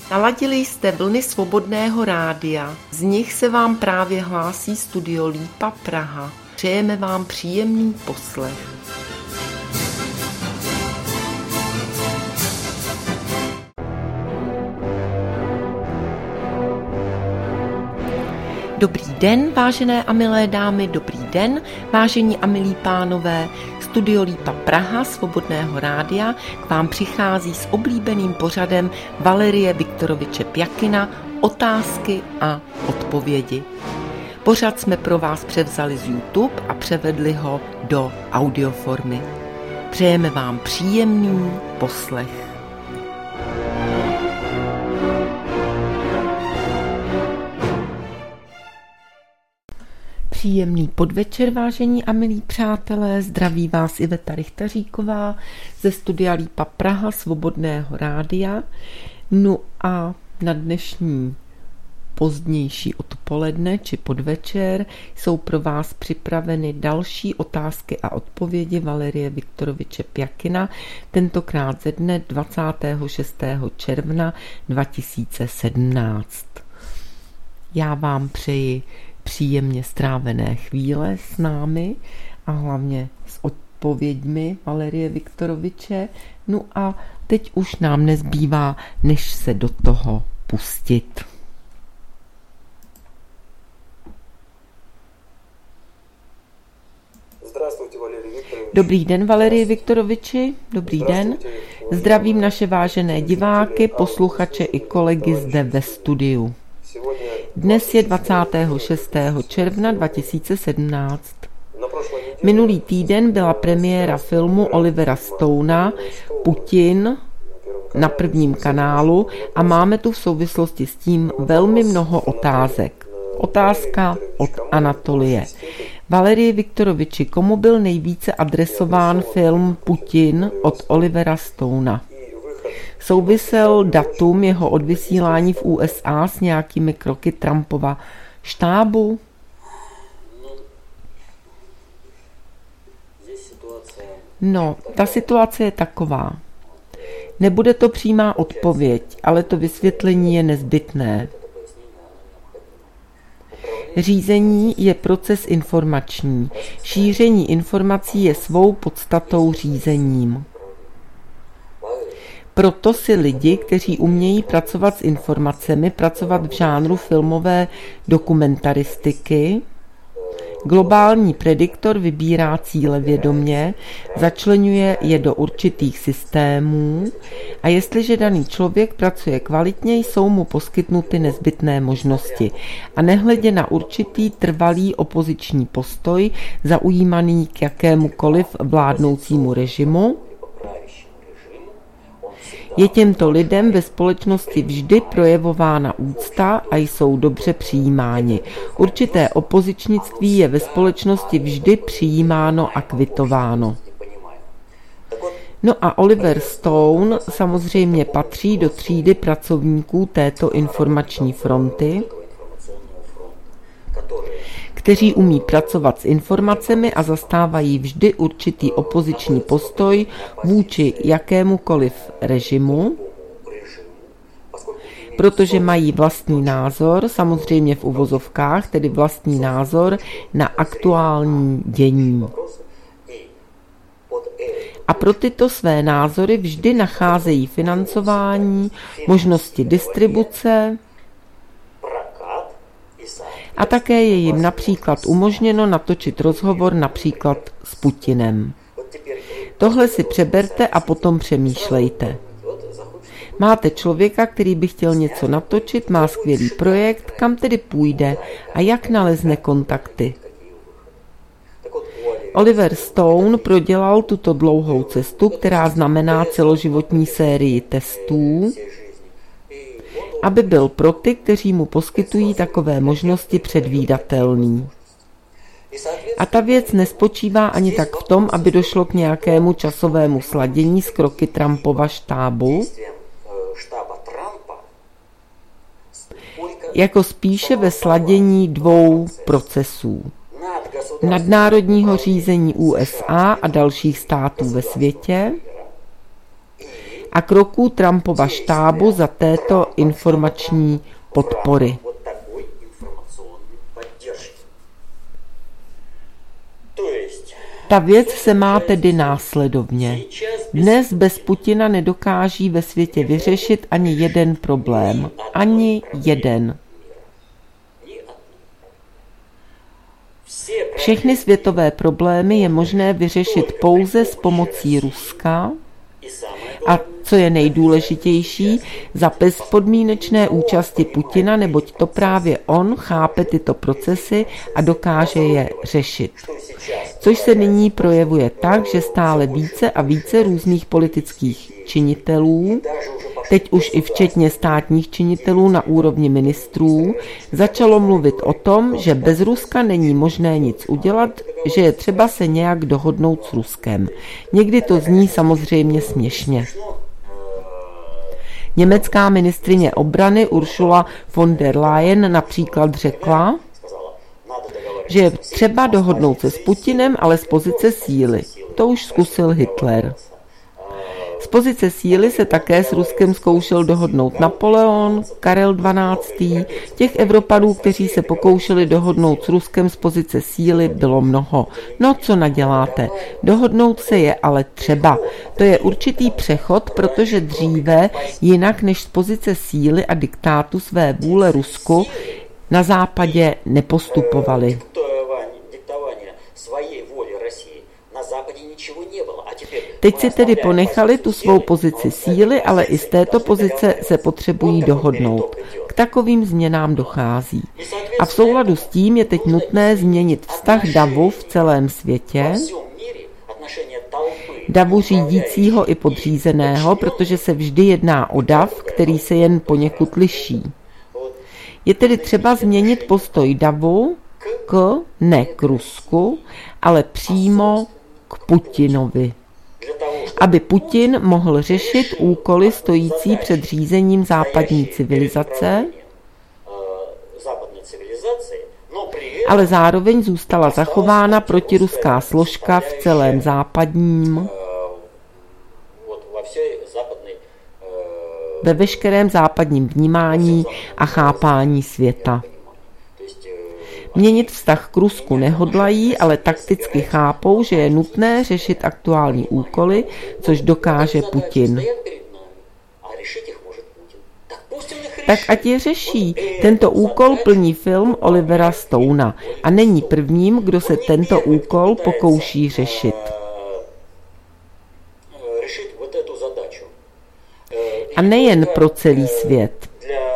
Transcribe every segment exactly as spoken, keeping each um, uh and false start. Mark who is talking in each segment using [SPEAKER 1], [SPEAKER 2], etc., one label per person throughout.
[SPEAKER 1] Naladili jste vlny Svobodného rádia, z nich se vám právě hlásí Studio Lípa Praha. Přejeme vám příjemný poslech. Dobrý den, vážené a milé dámy, dobrý den, vážení a milí pánové. Studio Lípa Praha Svobodného rádia k vám přichází s oblíbeným pořadem Valerie Viktoroviče Pjakina Otázky a odpovědi. Pořad jsme pro vás převzali z YouTube a převedli ho do audioformy. Přejeme vám příjemný poslech. Příjemný podvečer, vážení a milí přátelé, zdraví vás Iveta Richtaříková ze Studia Lípa Praha Svobodného rádia. No a na dnešní pozdější odpoledne či podvečer jsou pro vás připraveny další otázky a odpovědi Valerie Viktoroviče Pjakina, tentokrát ze dne dvacátého šestého června dva tisíce sedmnáct. Já vám přeji příjemně strávené chvíle s námi a hlavně s odpověďmi Valerie Viktoroviče. No a teď už nám nezbývá, než se do toho pustit. Dobrý den, Valerie Viktoroviči, dobrý den. Zdravím naše vážené diváky, posluchače i kolegy zde ve studiu. Dnes je dvacátého šestého června dva tisíce sedmnáct. Minulý týden byla premiéra filmu Olivera Stonea Putin na prvním kanálu a máme tu v souvislosti s tím velmi mnoho otázek. Otázka od Anatolie. Valerie Viktoroviči, komu byl nejvíce adresován film Putin od Olivera Stonea? Souvisel datum jeho odvysílání v U S A s nějakými kroky Trumpova štábu? No, ta situace je taková. Nebude to přímá odpověď, ale to vysvětlení je nezbytné. Řízení je proces informační. Šíření informací je svou podstatou řízením. Proto si lidi, kteří umějí pracovat s informacemi, pracovat v žánru filmové dokumentaristiky, globální prediktor vybírá cíle vědomě, začleňuje je do určitých systémů a jestliže daný člověk pracuje kvalitně, jsou mu poskytnuty nezbytné možnosti a nehledě na určitý trvalý opoziční postoj zaujímaný k jakémukoliv vládnoucímu režimu, je těmto lidem ve společnosti vždy projevována úcta a jsou dobře přijímáni. Určité opozičnictví je ve společnosti vždy přijímáno a kvitováno. No a Oliver Stone samozřejmě patří do třídy pracovníků této informační fronty, kteří umí pracovat s informacemi a zastávají vždy určitý opoziční postoj vůči jakémukoliv režimu, protože mají vlastní názor, samozřejmě v uvozovkách, tedy vlastní názor na aktuální dění. A pro tyto své názory vždy nacházejí financování, možnosti distribuce, a také je jim například umožněno natočit rozhovor například s Putinem. Tohle si přeberte a potom přemýšlejte. Máte člověka, který by chtěl něco natočit, má skvělý projekt, kam tedy půjde a jak nalezne kontakty. Oliver Stone prodělal tuto dlouhou cestu, která znamená celoživotní sérii testů, aby byl pro ty, kteří mu poskytují takové možnosti, předvídatelný. A ta věc nespočívá ani tak v tom, aby došlo k nějakému časovému sladění s kroky Trumpova štábu, jako spíše ve sladění dvou procesů. nadnárodního řízení U S A a dalších států ve světě a kroků Trumpova štábu za této informační podpory. Ta věc se má tedy následovně. Dnes bez Putina nedokáží ve světě vyřešit ani jeden problém. Ani jeden. Všechny světové problémy je možné vyřešit pouze s pomocí Ruska a co je nejdůležitější, za bezpodmínečné účasti Putina, neboť to právě on chápe tyto procesy a dokáže je řešit. Což se nyní projevuje tak, že stále více a více různých politických činitelů, teď už i včetně státních činitelů na úrovni ministrů, začalo mluvit o tom, že bez Ruska není možné nic udělat, že je třeba se nějak dohodnout s Ruskem. Někdy to zní samozřejmě směšně. Německá ministryně obrany Ursula von der Leyen například řekla, že je třeba dohodnout se s Putinem, ale z pozice síly. To už zkusil Hitler. Z pozice síly se také s Ruskem zkoušel dohodnout Napoleon, Karel dvanáctý. Těch Evropanů, kteří se pokoušeli dohodnout s Ruskem z pozice síly, bylo mnoho. No, co naděláte? Dohodnout se je ale třeba. To je určitý přechod, protože dříve, jinak než z pozice síly a diktátu své vůle Rusku, na západě nepostupovali. Teď si tedy ponechali tu svou pozici síly, ale i z této pozice se potřebují dohodnout. K takovým změnám dochází. A v souladu s tím je teď nutné změnit vztah davu v celém světě, davu řídícího i podřízeného, protože se vždy jedná o dav, který se jen poněkud liší. Je tedy třeba změnit postoj davu k, ne k Rusku, ale přímo k Putinovi. Aby Putin mohl řešit úkoly stojící před řízením západní civilizace, ale zároveň zůstala zachována protiruská složka v celém západním, ve veškerém západním vnímání a chápání světa. Měnit vztah k Rusku nehodlají, ale takticky chápou, že je nutné řešit aktuální úkoly, což dokáže Putin. Tak ať je řeší. Tento úkol plní film Olivera Stona a není prvním, kdo se tento úkol pokouší řešit. A nejen pro celý svět.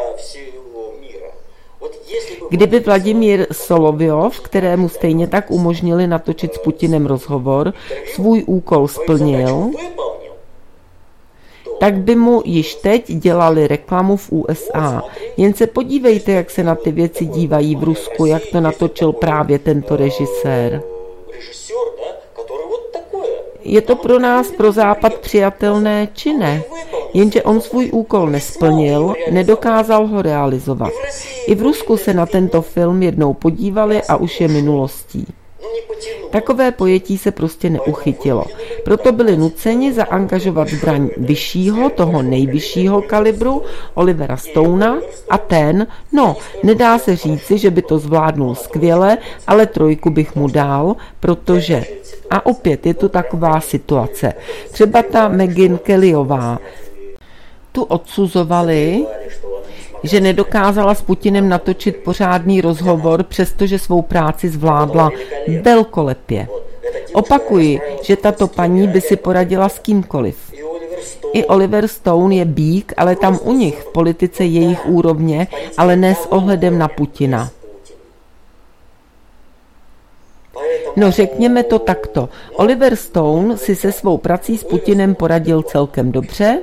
[SPEAKER 1] Kdyby Vladimír Solovjov, kterému stejně tak umožnili natočit s Putinem rozhovor, svůj úkol splnil, tak by mu již teď dělali reklamu v U S A. Jen se podívejte, jak se na ty věci dívají v Rusku, jak to natočil právě tento režisér. Je to pro nás, pro Západ přijatelné, či ne? Jenže on svůj úkol nesplnil, nedokázal ho realizovat. I v Rusku se na tento film jednou podívali a už je minulostí. Takové pojetí se prostě neuchytilo. Proto byli nuceni zaangažovat zbraň vyššího, toho nejvyššího kalibru, Olivera Stona, a ten, no, nedá se říci, že by to zvládnul skvěle, ale trojku bych mu dal, protože, a opět je tu taková situace, třeba ta Megyn Kellyová, tu odsuzovali, že nedokázala s Putinem natočit pořádný rozhovor, přestože svou práci zvládla velkolepě. Opakuji, že tato paní by si poradila s kýmkoliv. I Oliver Stone je bík, ale tam u nich v politice jejich úrovně, ale ne s ohledem na Putina. No řekněme to takto. Oliver Stone si se svou prací s Putinem poradil celkem dobře,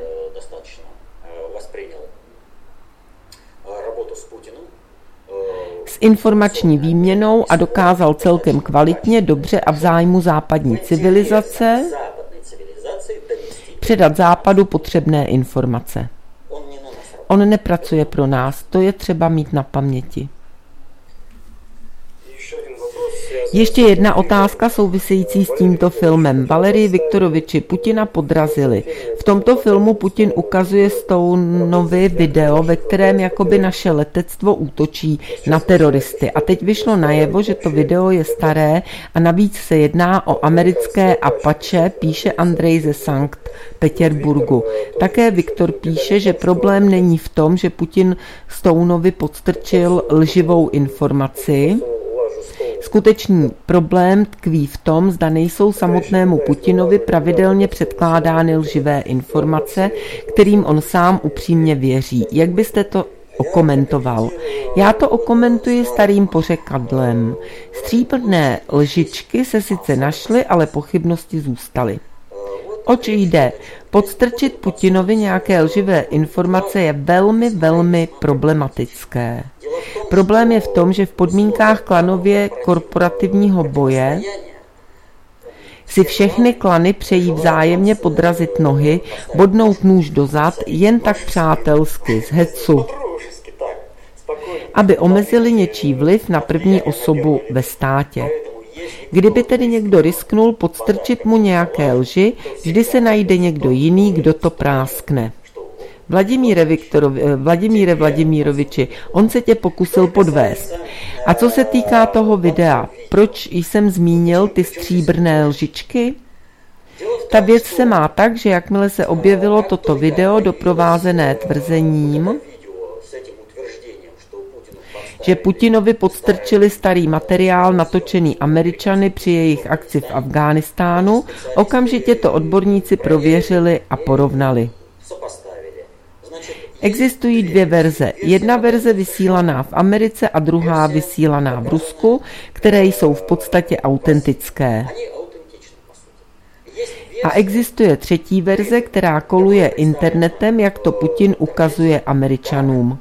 [SPEAKER 1] s informační výměnou a dokázal celkem kvalitně, dobře a v zájmu západní civilizace předat Západu potřebné informace. On nepracuje pro nás, to je třeba mít na paměti. Ještě jedna otázka související s tímto filmem. Valerii Viktoroviči Putina podrazili. V tomto filmu Putin ukazuje Stoneovi video, ve kterém jakoby naše letectvo útočí na teroristy. A teď vyšlo najevo, že to video je staré a navíc se jedná o americké Apache, píše Andrej ze Sankt Petěrburgu. Také Viktor píše, že problém není v tom, že Putin Stoneovi podstrčil lživou informaci. Skutečný problém tkví v tom, zda nejsou samotnému Putinovi pravidelně předkládány lživé informace, kterým on sám upřímně věří. Jak byste to okomentoval? Já to okomentuji starým pořekadlem. Stříbrné lžičky se sice našly, ale pochybnosti zůstaly. Oč jde? Podstrčit Putinovi nějaké lživé informace je velmi, velmi problematické. Problém je v tom, že v podmínkách klanově korporativního boje si všechny klany přejí vzájemně podrazit nohy, bodnout nůž do zad, jen tak přátelsky, z hecu, aby omezili něčí vliv na první osobu ve státě. Kdyby tedy někdo risknul podstrčit mu nějaké lži, vždy se najde někdo jiný, kdo to práskne. Vladimíre, Viktorovi, Vladimíre Vladimíroviči, on se tě pokusil podvést. A co se týká toho videa, proč jsem zmínil ty stříbrné lžičky? Ta věc se má tak, že jakmile se objevilo toto video doprovázené tvrzením, že Putinovi podstrčili starý materiál natočený Američany při jejich akci v Afghánistánu, okamžitě to odborníci prověřili a porovnali. Existují dvě verze. Jedna verze vysílaná v Americe a druhá vysílaná v Rusku, které jsou v podstatě autentické. A existuje třetí verze, která koluje internetem, jak to Putin ukazuje Američanům.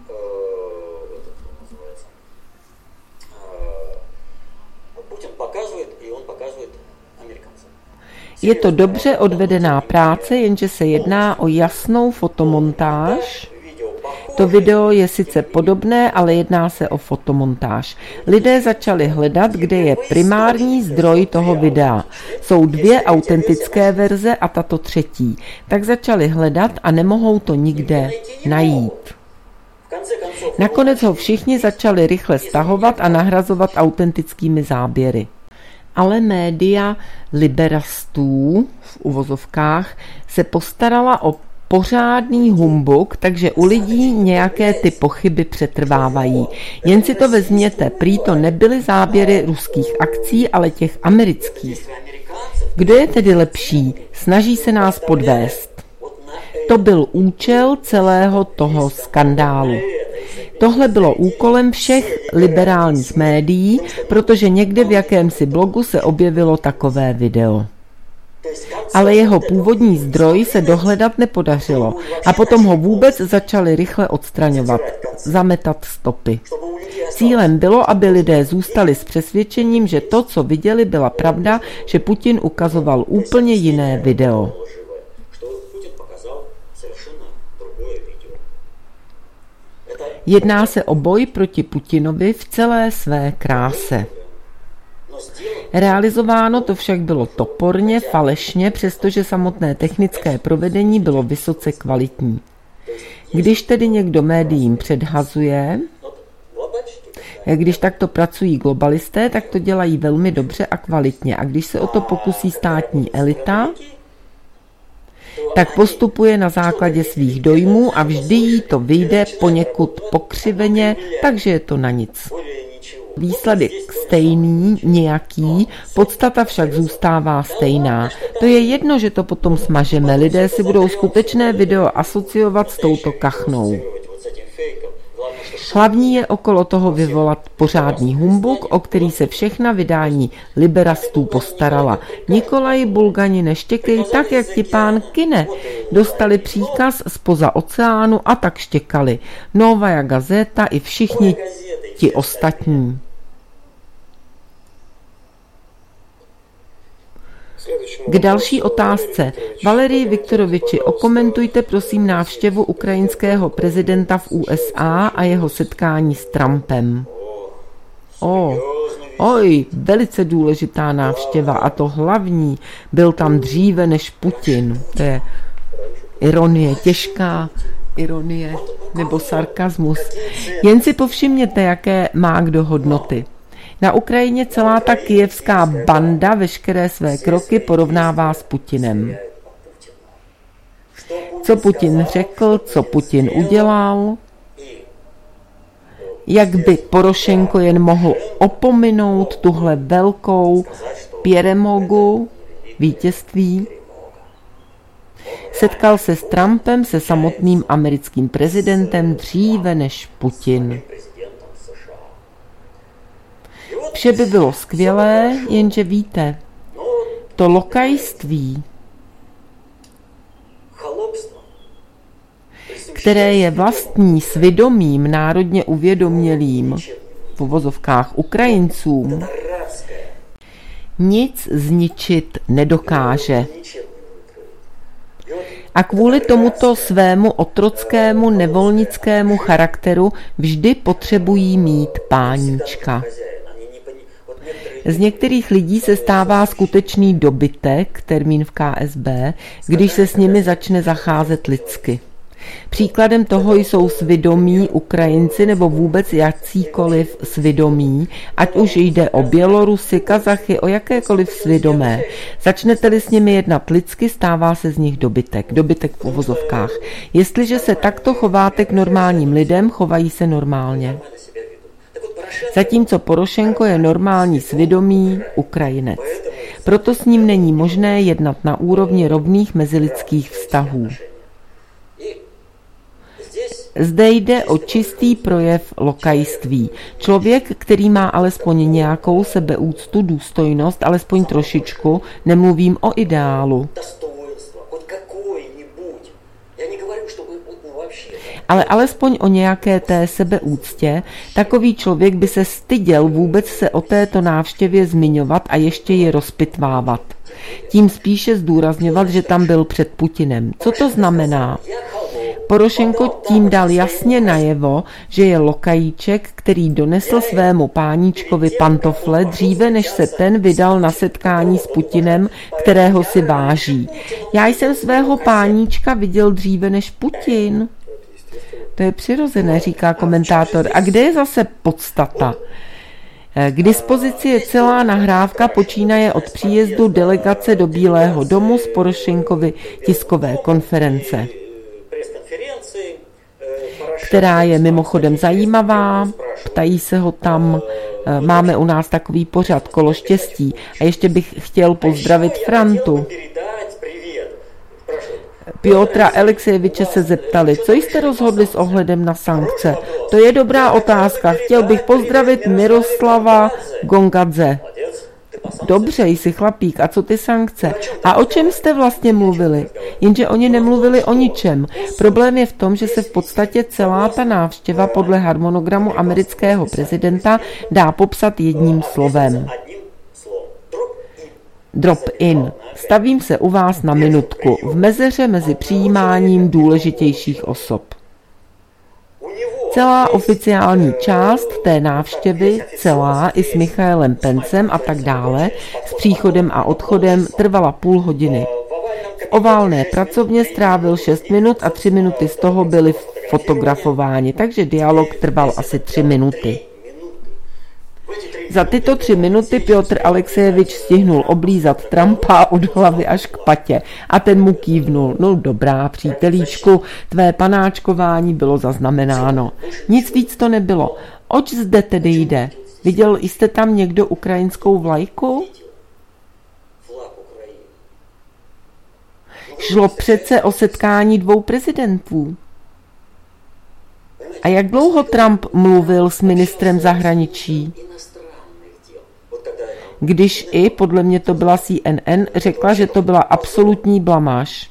[SPEAKER 1] Je to dobře odvedená práce, jenže se jedná o jasnou fotomontáž. To video je sice podobné, ale jedná se o fotomontáž. Lidé začali hledat, kde je primární zdroj toho videa. Jsou dvě autentické verze a tato třetí. Tak začali hledat a nemohou to nikde najít. Nakonec ho všichni začali rychle stahovat a nahrazovat autentickými záběry. Ale média liberastů v uvozovkách se postarala o pořádný humbuk, takže u lidí nějaké ty pochyby přetrvávají. Jen si to vezměte, prý to nebyly záběry ruských akcí, ale těch amerických. Kdo je tedy lepší? Snaží se nás podvést. To byl účel celého toho skandálu. Tohle bylo úkolem všech liberálních médií, protože někde v jakémsi blogu se objevilo takové video. Ale jeho původní zdroj se dohledat nepodařilo a potom ho vůbec začali rychle odstraňovat, zametat stopy. Cílem bylo, aby lidé zůstali s přesvědčením, že to, co viděli, byla pravda, že Putin ukazoval úplně jiné video. Jedná se o boj proti Putinovi v celé své kráse. Realizováno to však bylo toporně, falešně, přestože samotné technické provedení bylo vysoce kvalitní. Když tedy někdo médiím předhazuje, když takto pracují globalisté, tak to dělají velmi dobře a kvalitně. A když se o to pokusí státní elita, tak postupuje na základě svých dojmů a vždy jí to vyjde poněkud pokřiveně, takže je to na nic. Výsledek stejný, nějaký, podstata však zůstává stejná. To je jedno, že to potom smažeme, lidé si budou skutečné video asociovat s touto kachnou. Hlavní je okolo toho vyvolat pořádný humbuk, o který se všechna vydání liberastů postarala. Nikolaj Bulgani neštěkej tak, jak ti pán kine. Dostali příkaz zpoza oceánu a tak štěkali. Novaja Gazeta i všichni ti ostatní. K další otázce. Valerii Viktoroviči, okomentujte prosím návštěvu ukrajinského prezidenta v U S A a jeho setkání s Trumpem. O, Oj, velice důležitá návštěva a to hlavní, byl tam dříve než Putin. To je ironie, těžká ironie nebo sarkazmus. Jen si povšimněte, jaké má kdo hodnoty. Na Ukrajině celá ta kyjevská banda veškeré své kroky porovnává s Putinem. Co Putin řekl, co Putin udělal, jak by Porošenko jen mohl opominout tuhle velkou pěremogu vítězství. Setkal se s Trumpem, se samotným americkým prezidentem dříve než Putin. Vše by bylo skvělé, jenže víte, to lokajství, které je vlastní svědomím národně uvědomělým v uvozovkách Ukrajincům, nic zničit nedokáže. A kvůli tomuto svému otrockému nevolnickému charakteru vždy potřebují mít páníčka. Z některých lidí se stává skutečný dobytek, termín v K S B, když se s nimi začne zacházet lidsky. Příkladem toho jsou svědomí Ukrajinci nebo vůbec jakýkoliv svědomí, ať už jde o Bělorusy, Kazachy, o jakékoliv svědomé. Začnete-li s nimi jednat lidsky, stává se z nich dobytek, dobytek v uvozovkách. Jestliže se takto chováte k normálním lidem, chovají se normálně. Zatímco Porošenko je normální svědomí Ukrajinec. Proto s ním není možné jednat na úrovni rovných mezilidských vztahů. Zde jde o čistý projev lokajství. Člověk, který má alespoň nějakou sebeúctu, důstojnost, alespoň trošičku, nemluvím o ideálu. Ale alespoň o nějaké té sebeúctě, takový člověk by se styděl vůbec se o této návštěvě zmiňovat a ještě ji rozpitvávat. Tím spíše zdůrazňovat, že tam byl před Putinem. Co to znamená? Porošenko tím dal jasně najevo, že je lokajíček, který donesl svému páníčkovi pantofle dříve, než se ten vydal na setkání s Putinem, kterého si váží. Já jsem svého páníčka viděl dříve než Putin. To je přirozené, říká komentátor. A kde je zase podstata? K dispozici je celá nahrávka, počínaje od příjezdu delegace do Bílého domu z Porošenkovy tiskové konference, která je mimochodem zajímavá, ptají se ho tam, máme u nás takový pořad Kolo štěstí. A ještě bych chtěl pozdravit Frantu. Piotra Alexejeviče se zeptali, co jste rozhodli s ohledem na sankce. To je dobrá otázka. Chtěl bych pozdravit Miroslava Gongadze. Dobře, jsi chlapík, a co ty sankce? A o čem jste vlastně mluvili? Jenže oni nemluvili o ničem. Problém je v tom, že se v podstatě celá ta návštěva podle harmonogramu amerického prezidenta dá popsat jedním slovem. Drop in. Stavím se u vás na minutku, v mezeře mezi přijímáním důležitějších osob. Celá oficiální část té návštěvy, celá i s Michaelem Pencem a tak dále, s příchodem a odchodem trvala půl hodiny. V oválné pracovně strávil šest minut a tři minuty z toho byly fotografováni, takže dialog trval asi tři minuty. Za tyto tři minuty Piotr Alexejevič stihnul oblízat Trumpa od hlavy až k patě a ten mu kývnul. No dobrá, přítelíčku, tvé panáčkování bylo zaznamenáno. Nic víc to nebylo. Oč zde tedy jde? Viděl jste tam někdo ukrajinskou vlajku? Šlo přece o setkání dvou prezidentů. A jak dlouho Trump mluvil s ministrem zahraničí? Když i, podle mě to byla C N N, řekla, že to byla absolutní blamáž.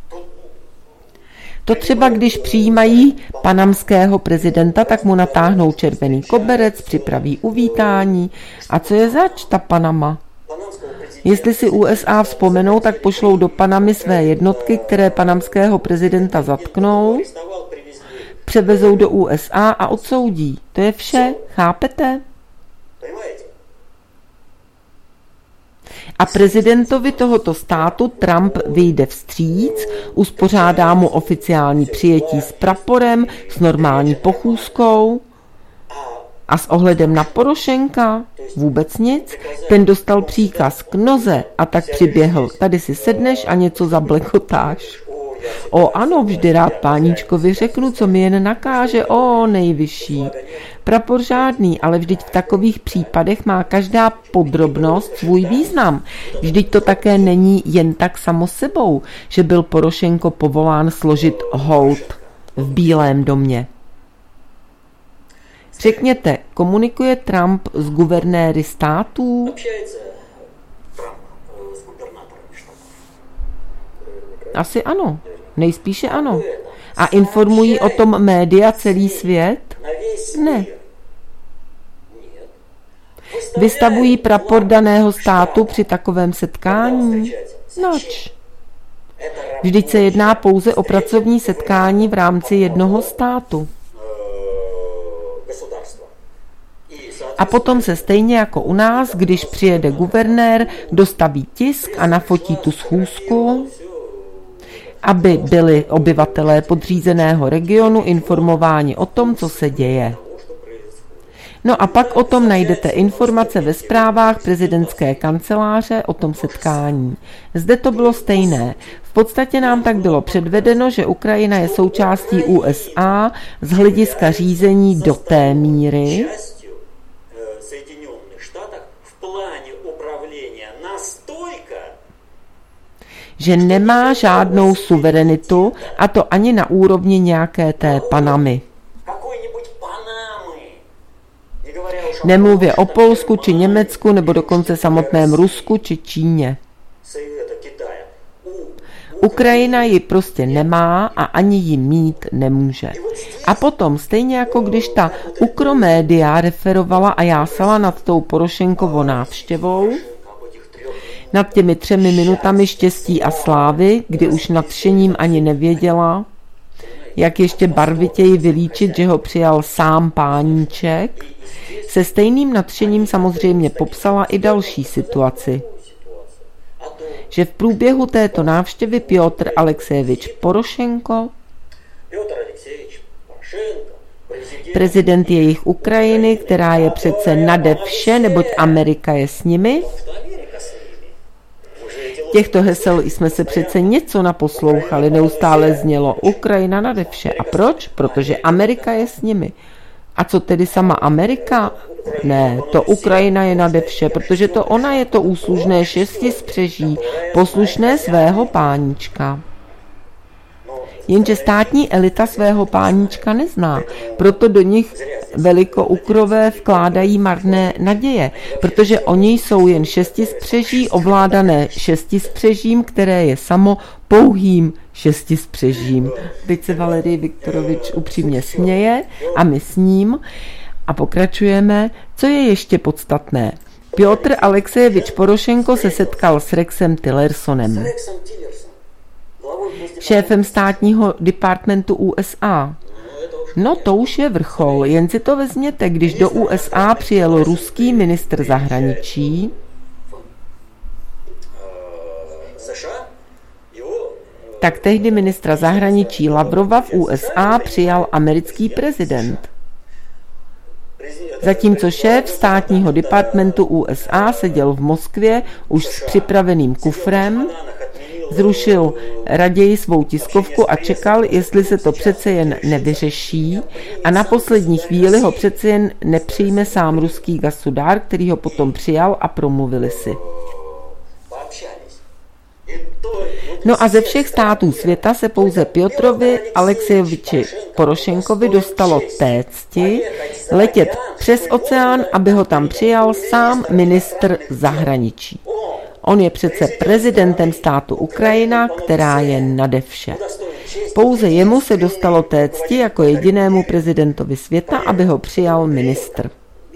[SPEAKER 1] To třeba, když přijímají panamského prezidenta, tak mu natáhnou červený koberec, připraví uvítání. A co je zač ta Panama? Jestli si U S A vzpomenou, tak pošlou do Panamy své jednotky, které panamského prezidenta zatknou, převezou do U S A a odsoudí. To je vše, chápete? A prezidentovi tohoto státu Trump vyjde vstříc, uspořádá mu oficiální přijetí s praporem, s normální pochůzkou. A s ohledem na Porošenka vůbec nic. Ten dostal příkaz k noze a tak přiběhl. Tady si sedneš a něco zablekotáš. O ano, vždy rád páníčkovi řeknu, co mi jen nakáže, o nejvyšší. Prapor žádný, ale vždyť v takových případech má každá podrobnost svůj význam. Vždyť to také není jen tak samo sebou, že byl Porošenko povolán složit hold v Bílém domě. Řekněte, komunikuje Trump s guvernéry států? Asi ano, nejspíše ano. A informují o tom média celý svět? Ne. Vystavují prapor daného státu při takovém setkání? Noč. Vždyť se jedná pouze o pracovní setkání v rámci jednoho státu. A potom se stejně jako u nás, když přijede guvernér, dostaví tisk a nafotí tu schůzku, aby byli obyvatelé podřízeného regionu informováni o tom, co se děje. No a pak o tom najdete informace ve zprávách prezidentské kanceláře o tom setkání. Zde to bylo stejné. V podstatě nám tak bylo předvedeno, že Ukrajina je součástí U S A z hlediska řízení do té míry, že nemá žádnou suverenitu, a to ani na úrovni nějaké té Panamy. Nemluvě o Polsku či Německu, nebo dokonce samotném Rusku či Číně. Ukrajina ji prostě nemá a ani ji mít nemůže. A potom, stejně jako když ta ukromédia referovala a jásala nad tou Porošenkovou návštěvou, nad těmi třemi minutami štěstí a slávy, kdy už nadšením ani nevěděla, jak ještě barvitěji vylíčit, že ho přijal sám páníček, se stejným nadšením samozřejmě popsala i další situaci. Že v průběhu této návštěvy Pjotr Aleksejevič Porošenko, prezident jejich Ukrajiny, která je přece nade vše, neboť Amerika je s nimi. Těchto hesel jsme se přece něco naposlouchali, neustále znělo Ukrajina nade vše. A proč? Protože Amerika je s nimi. A co tedy sama Amerika? Ne, to Ukrajina je nade vše, protože to ona je to úslužné šesti spřeží, poslušné svého páníčka. Jenže státní elita svého páníčka nezná, proto do nich velikoukrové vkládají marné naděje, protože oni jsou jen šestispřeží ovládané šestispřežím, které je samo pouhým šestispřežím. Teď se Valerij Viktorovič upřímně směje a my s ním a pokračujeme, co je ještě podstatné. Pjotr Aleksejevič Porošenko se setkal s Rexem Tillersonem, šéfem státního departmentu U S A. No to už je vrchol, jen si to vezměte, když do U S A přijel ruský ministr zahraničí, tak tehdy ministra zahraničí Lavrova v U S A přijal americký prezident. Zatímco šéf státního departmentu U S A seděl v Moskvě už s připraveným kufrem, zrušil raději svou tiskovku a čekal, jestli se to přece jen nevyřeší a na poslední chvíli ho přece jen nepřijme sám ruský gasudár, který ho potom přijal a promluvili si. No a ze všech států světa se pouze Pjotrovi Aleksejeviči Porošenkovi dostalo té cti letět přes oceán, aby ho tam přijal sám ministr zahraničí. On je přece prezidentem státu Ukrajina, která je nade vše. Pouze jemu se dostalo té cti jako jedinému prezidentovi světa, aby ho přijal ministr.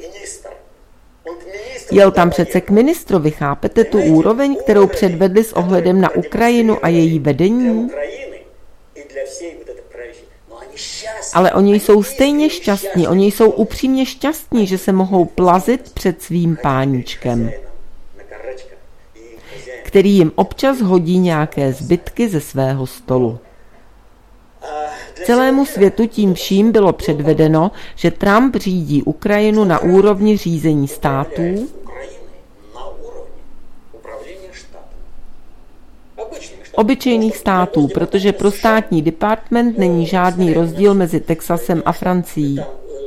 [SPEAKER 1] Jel tam přece k ministrovi, chápete tu úroveň, kterou předvedli s ohledem na Ukrajinu a její vedení? Ale oni jsou stejně šťastní, oni jsou upřímně šťastní, že se mohou plazit před svým páníčkem. který jim občas hodí nějaké zbytky ze svého stolu. Celému světu tím vším bylo předvedeno, že Trump řídí Ukrajinu na úrovni řízení států, obyčejných států, protože pro státní department není žádný rozdíl mezi Texasem a Francií,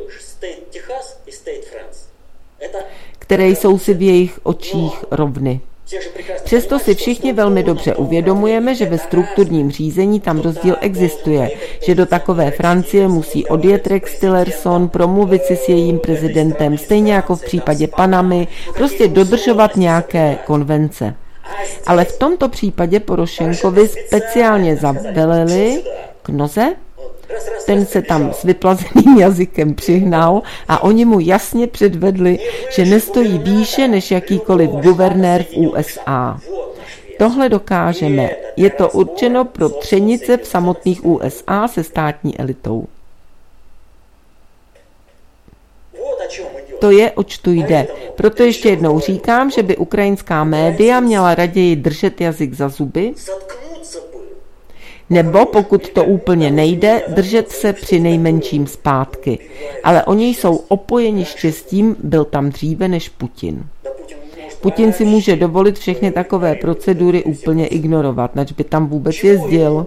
[SPEAKER 1] které jsou si v jejich očích rovny. Přesto si všichni velmi dobře uvědomujeme, že ve strukturním řízení tam rozdíl existuje, že do takové Francie musí odjet Rex Tillerson, promluvit si s jejím prezidentem, stejně jako v případě Panamy, prostě dodržovat nějaké konvence. Ale v tomto případě Porošenkovi speciálně zaveleli Knoze, ten se tam s vyplazeným jazykem přihnal a oni mu jasně předvedli, že nestojí výše než jakýkoliv guvernér v U S A. Tohle dokážeme. Je to určeno pro třenice v samotných U S A se státní elitou. To je, oč tu jde. Proto ještě jednou říkám, že by ukrajinská média měla raději držet jazyk za zuby, nebo pokud to úplně nejde, držet se při nejmenším zpátky. Ale oni jsou opojeni štěstím, byl tam dříve než Putin. Putin si může dovolit všechny takové procedury úplně ignorovat, nač by tam vůbec jezdil.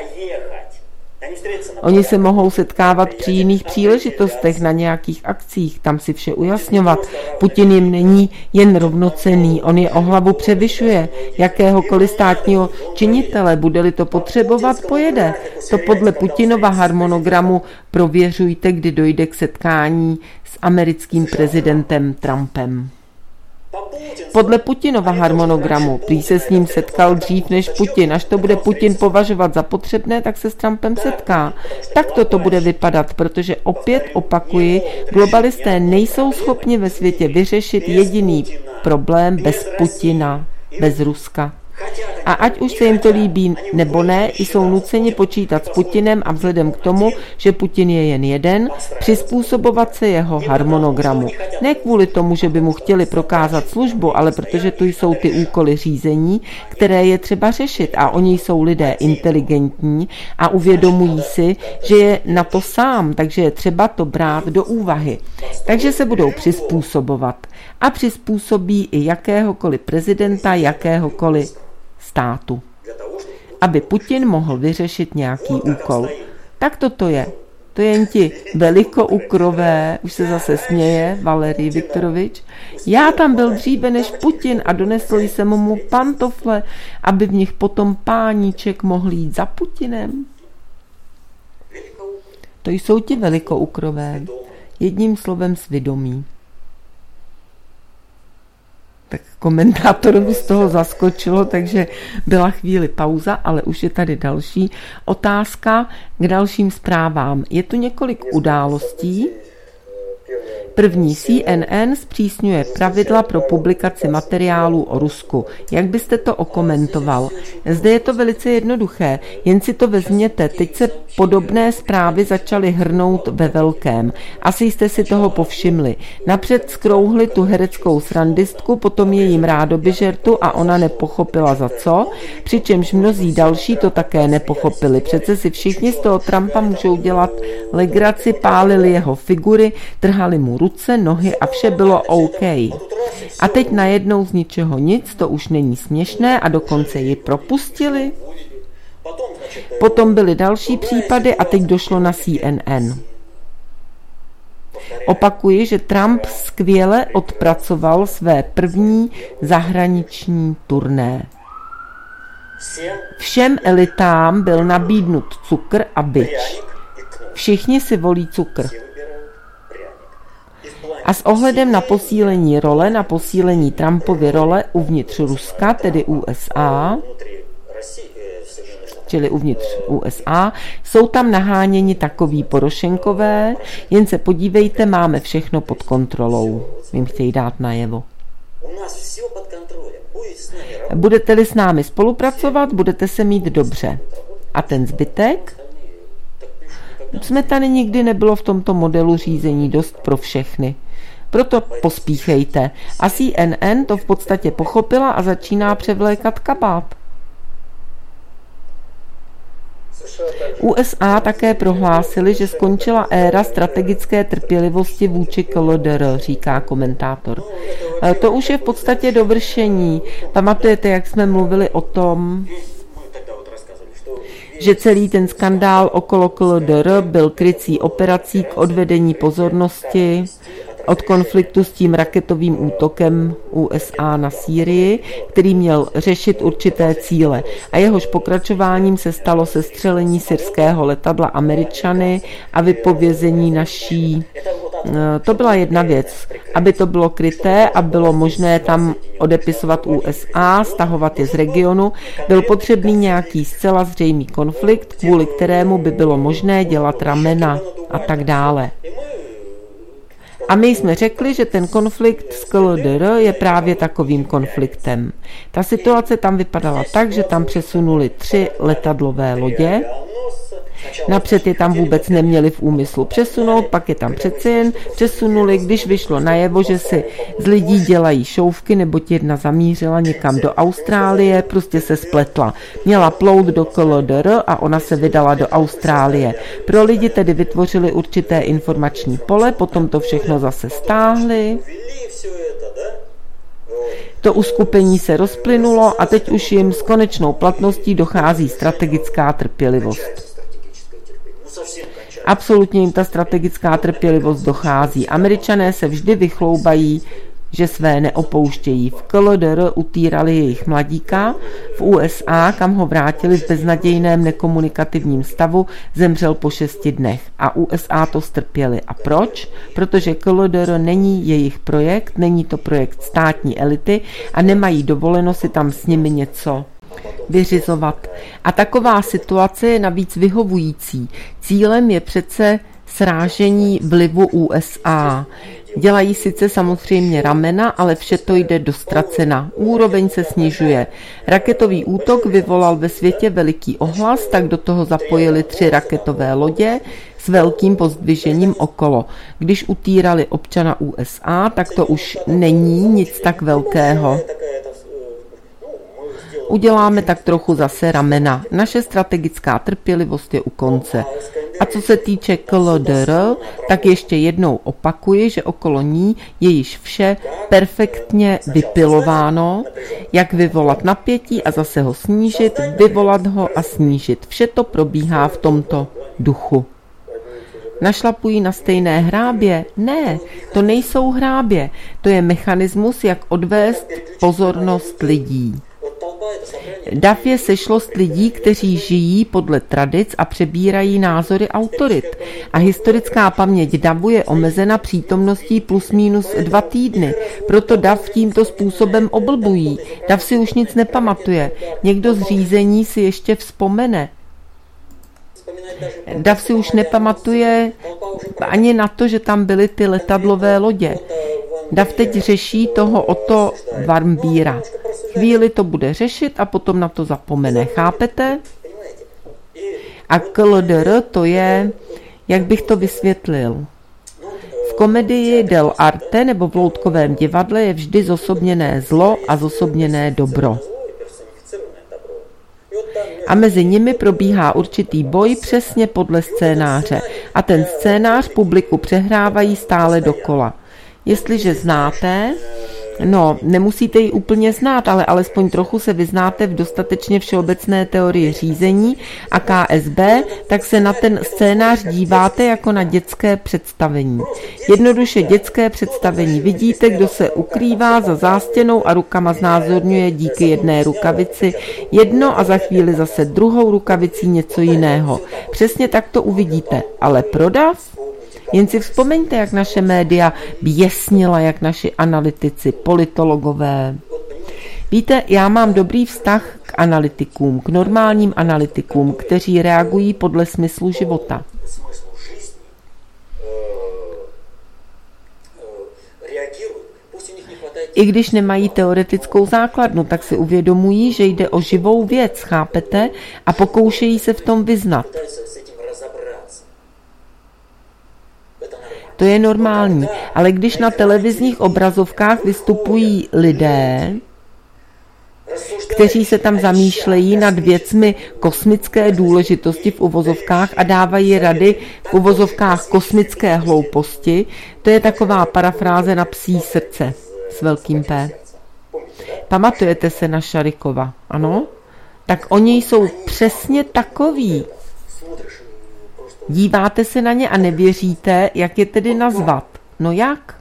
[SPEAKER 1] Oni se mohou setkávat při jiných příležitostech, na nějakých akcích, tam si vše ujasňovat. Putin jim není jen rovnocenný, on je o hlavu převyšuje. Jakéhokoliv státního činitele, bude-li to potřebovat, pojede. To podle Putinova harmonogramu prověřujte, kdy dojde k setkání s americkým prezidentem Trumpem. Podle Putinova harmonogramu, prý se s ním setkal dřív než Putin, až to bude Putin považovat za potřebné, tak se s Trumpem setká. Tak to to bude vypadat, protože opět opakuji, globalisté nejsou schopni ve světě vyřešit jediný problém bez Putina, bez Ruska. A ať už se jim to líbí nebo ne, jsou nuceni počítat s Putinem a vzhledem k tomu, že Putin je jen jeden, přizpůsobovat se jeho harmonogramu. Ne kvůli tomu, že by mu chtěli prokázat službu, ale protože tu jsou ty úkoly řízení, které je třeba řešit a oni jsou lidé inteligentní a uvědomují si, že je na to sám, takže je třeba to brát do úvahy. Takže se budou přizpůsobovat a přizpůsobí i jakéhokoliv prezidenta, jakéhokoliv státu, aby Putin mohl vyřešit nějaký úkol. Tak toto je. To je jen ti velikoukrové, už se zase směje Valerij Viktorovič. Já tam byl dříve než Putin a donesl jsem mu pantofle, aby v nich potom páníček mohl jít za Putinem. To jsou ti velikoukrové. Jedním slovem svědomí. Tak komentátorovi z toho zaskočilo, takže byla chvíli pauza, ale už je tady další otázka k dalším zprávám. Je tu několik událostí. První, C N N zpřísňuje pravidla pro publikaci materiálů o Rusku. Jak byste to okomentoval? Zde je to velice jednoduché, jen si to vezměte. Teď se podobné zprávy začaly hrnout ve velkém. Asi jste si toho povšimli. Napřed skrouhli tu hereckou srandistku, potom jejím rádobyžertu a ona nepochopila za co, přičemž mnozí další to také nepochopili. Přece si všichni z toho Trumpa můžou dělat legraci, pálili jeho figury, trhali mu ruce, nohy a vše bylo OK. A teď najednou z ničeho nic, to už není směšné a dokonce ji propustili. Potom byly další případy a teď došlo na C N N. Opakuji, že Trump skvěle odpracoval své první zahraniční turné. Všem elitám byl nabídnut cukr a bič. Všichni si volí cukr. A s ohledem na posílení role, na posílení Trumpovy role uvnitř Ruska, tedy U S A, čili uvnitř U S A, jsou tam naháněni takoví Porošenkové, jen se podívejte, máme všechno pod kontrolou. Jim chtějí dát najevo. Budete-li s námi spolupracovat, budete se mít dobře. A ten zbytek? Smetany nikdy nebylo v tomto modelu řízení dost pro všechny. Proto pospíchejte. A C N N to v podstatě pochopila a začíná převlékat kabát. U S A také prohlásili, že skončila éra strategické trpělivosti vůči K L D R, říká komentátor. To už je v podstatě dovršení. Pamatujete, jak jsme mluvili o tom, že celý ten skandál okolo K L D R byl krycí operací k odvedení pozornosti od konfliktu s tím raketovým útokem U S A na Sýrii, který měl řešit určité cíle. A jehož pokračováním se stalo sestřelení syrského letadla Američany a vypovězení naší. To byla jedna věc. Aby to bylo kryté a bylo možné tam odepisovat U S A, stahovat je z regionu, byl potřebný nějaký zcela zřejmý konflikt, kvůli kterému by bylo možné dělat ramena a tak dále. A my jsme řekli, že ten konflikt s K L D R je právě takovým konfliktem. Ta situace tam vypadala tak, že tam přesunuli tři letadlové lodě. Napřed je tam vůbec neměli v úmyslu přesunout, pak je tam přece jen přesunuli, když vyšlo najevo, že si z lidí dělají šouvky, neboť jedna zamířila někam do Austrálie, prostě se spletla. Měla plout do K L D R a ona se vydala do Austrálie. Pro lidi tedy vytvořili určité informační pole, potom to všechno zase stáhli. To uskupení se rozplynulo a teď už jim s konečnou platností dochází strategická trpělivost. Absolutně jim ta strategická trpělivost dochází. Američané se vždy vychloubají, že své neopouštějí. V K L D R utírali jejich mladíka, v U S A, kam ho vrátili v beznadějném nekomunikativním stavu, zemřel po šesti dnech. A U S A to strpěli. A proč? Protože K L D R není jejich projekt, není to projekt státní elity a nemají dovoleno si tam s nimi něco vyřizovat. A taková situace je navíc vyhovující. Cílem je přece srážení vlivu U S A. Dělají sice samozřejmě ramena, ale vše to jde do ztracena. Úroveň se snižuje. Raketový útok vyvolal ve světě veliký ohlas, tak do toho zapojili tři raketové lodě s velkým pozdvižením okolo. Když utírali občana U S A, tak to už není nic tak velkého. Uděláme tak trochu zase ramena. Naše strategická trpělivost je u konce. A co se týče K L D R, tak ještě jednou opakuji, že okolo ní je již vše perfektně vypilováno, jak vyvolat napětí a zase ho snížit, vyvolat ho a snížit. Vše to probíhá v tomto duchu. Našlapují na stejné hrábě? Ne, to nejsou hrábě. To je mechanismus, jak odvést pozornost lidí. Dav je sešlost lidí, kteří žijí podle tradic a přebírají názory autorit. A historická paměť davu je omezena přítomností plus minus dva týdny. Proto dav tímto způsobem oblbují. Dav si už nic nepamatuje. Někdo z řízení si ještě vzpomene. Dav si už nepamatuje ani na to, že tam byly ty letadlové lodě. Dav teď řeší toho Otto Warmbíra. Chvíli to bude řešit a potom na to zapomene. Chápete? A K L D R to je, jak bych to vysvětlil. V komedii Del Arte nebo v loutkovém divadle je vždy zosobněné zlo a zosobněné dobro. A mezi nimi probíhá určitý boj přesně podle scénáře. A ten scénář publiku přehrávají stále dokola. Jestliže znáte, no, nemusíte ji úplně znát, ale alespoň trochu se vyznáte v dostatečně všeobecné teorii řízení a K S B, tak se na ten scénář díváte jako na dětské představení. Jednoduše dětské představení. Vidíte, kdo se ukrývá za zástěnou a rukama znázorňuje díky jedné rukavici jedno a za chvíli zase druhou rukavicí něco jiného. Přesně tak to uvidíte, ale prodav? Jen si vzpomeňte, jak naše média běsnila, jak naši analytici, politologové. Víte, já mám dobrý vztah k analytikům, k normálním analytikům, kteří reagují podle smyslu života. I když nemají teoretickou základnu, tak si uvědomují, že jde o živou věc, chápete? A pokoušejí se v tom vyznat. to je normální. Ale když na televizních obrazovkách vystupují lidé, kteří se tam zamýšlejí nad věcmi kosmické důležitosti v uvozovkách a dávají rady v uvozovkách kosmické hlouposti, to je taková parafráze na psí srdce s velkým P. Pamatujete se na Šarikova, ano? Tak oni jsou přesně takoví. Díváte se na ně a nevěříte, jak je tedy nazvat. No jak?